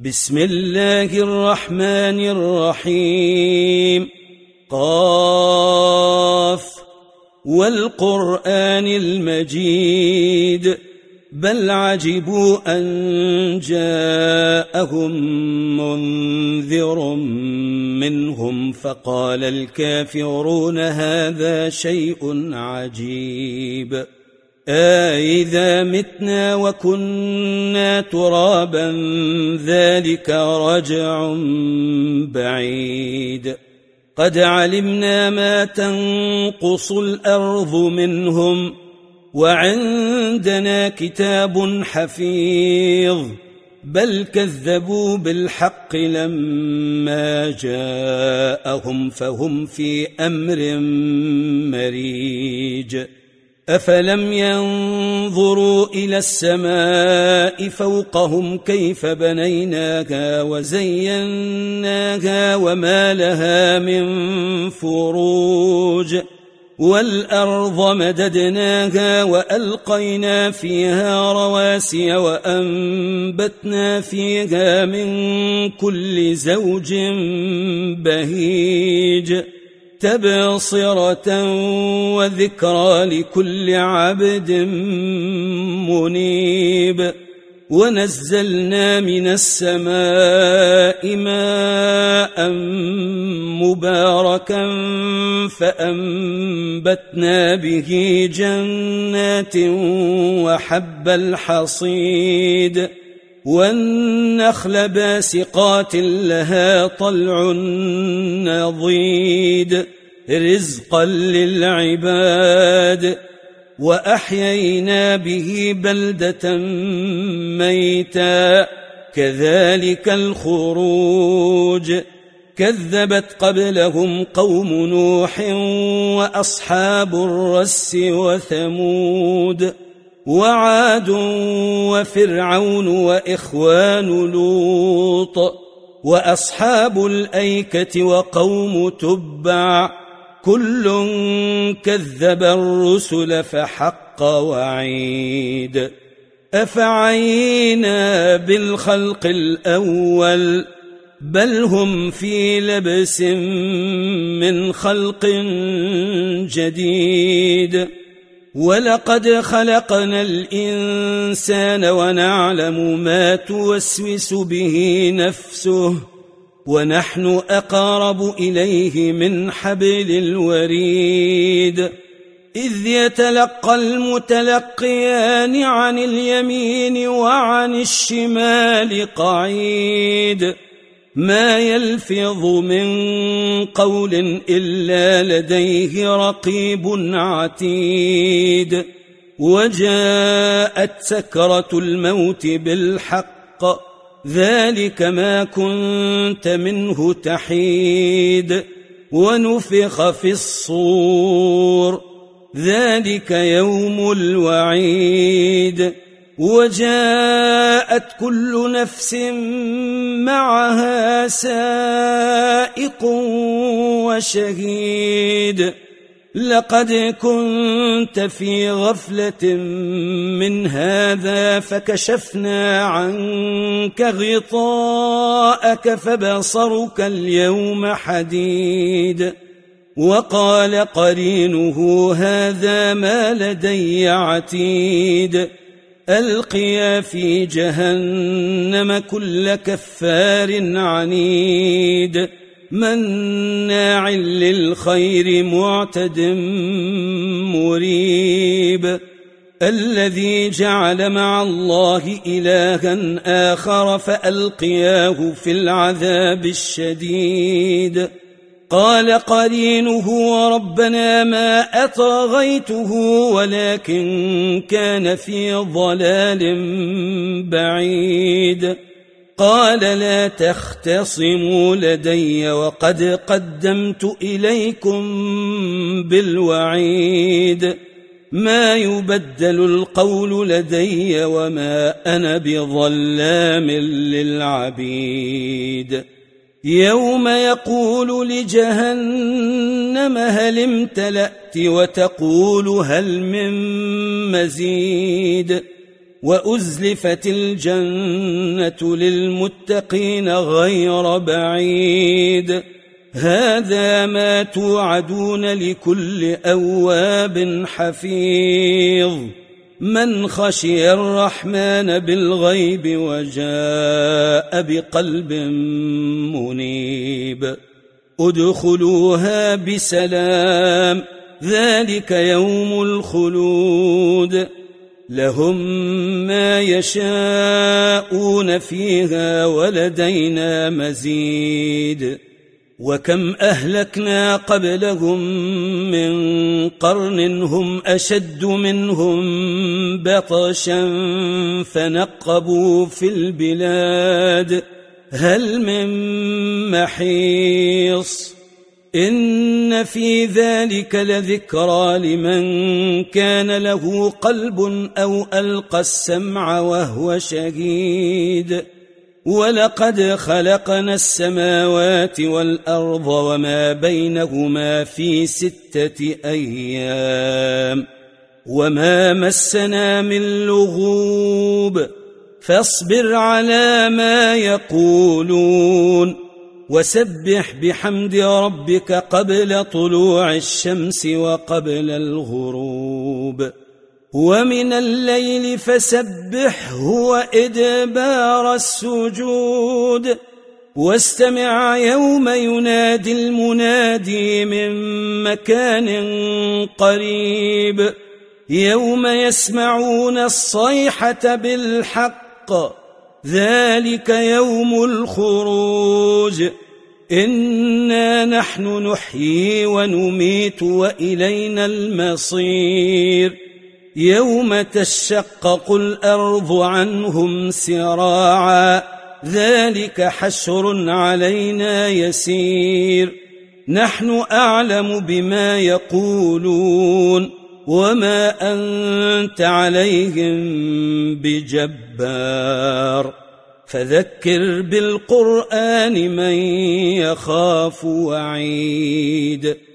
بسم الله الرحمن الرحيم. قاف والقرآن المجيد بل عجبوا أن جاءهم منذر منهم فقال الكافرون هذا شيء عجيب أإذا متنا وكنا ترابا ذلك رجع بعيد قد علمنا ما تنقص الأرض منهم وعندنا كتاب حفيظ بل كذبوا بالحق لما جاءهم فهم في أمر مريج أفلم ينظروا إلى السماء فوقهم كيف بنيناها وزيناها وما لها من فروج والأرض مددناها وألقينا فيها رواسي وأنبتنا فيها من كل زوج بهيج تبصرة وذكرى لكل عبد منيب ونزلنا من السماء ماء مباركا فأنبتنا به جنات وحب الحصيد والنخل باسقات لها طلع نضيد رزقا للعباد وأحيينا به بلدة ميتا كذلك الخروج كذبت قبلهم قوم نوح وأصحاب الرس وثمود وعاد وفرعون وإخوان لوط وأصحاب الأيكة وقوم تبع كل كذب الرسل فحق وعيد أفعينا بالخلق الأول بل هم في لبس من خلق جديد ولقد خلقنا الإنسان ونعلم ما توسوس به نفسه ونحن أقرب إليه من حبل الوريد إذ يتلقى المتلقيان عن اليمين وعن الشمال قعيد ما يلفظ من قول إلا لديه رقيب عتيد وجاءت سكرة الموت بالحق ذلك ما كنت منه تحيد ونفخ في الصور ذلك يوم الوعيد وجاءت كل نفس معها سائق وشهيد لقد كنت في غفلة من هذا فكشفنا عنك غطاءك فبصرك اليوم حديد وقال قرينه هذا ما لدي عتيد ألقيا في جهنم كل كفار عنيد مناع للخير معتد مريب الذي جعل مع الله إلها آخر فألقياه في العذاب الشديد قال قرينه ربنا ما أطغيته ولكن كان في ضلال بعيد قال لا تختصموا لدي وقد قدمت إليكم بالوعيد ما يبدل القول لدي وما أنا بظلام للعبيد يوم يقول لجهنم هل امتلأت وتقول هل من مزيد وأزلفت الجنة للمتقين غير بعيد هذا ما توعدون لكل أواب حفيظ من خشي الرحمن بالغيب وجاء بقلب منيب ادخلوها بسلام ذلك يوم الخلود لهم ما يشاءون فيها ولدينا مزيد وكم أهلكنا قبلهم من قرن هم أشد منهم بطشا فنقبوا في البلاد هل من محيص إن في ذلك لذكرى لمن كان له قلب أو ألقى السمع وهو شهيد ولقد خلقنا السماوات والأرض وما بينهما في 6 أيام وما مسنا من لغوب فاصبر على ما يقولون وسبح بحمد ربك قبل طلوع الشمس وقبل الغروب ومن الليل فسبحه وإدبار السجود واستمع يوم ينادي المنادي من مكان قريب يوم يسمعون الصيحة بالحق ذلك يوم الخروج إنا نحن نحيي ونميت وإلينا المصير يوم تشقق الأرض عنهم سراعا ذلك حشر علينا يسير نحن أعلم بما يقولون وما أنت عليهم بجبار فذكر بالقرآن من يخاف وعيد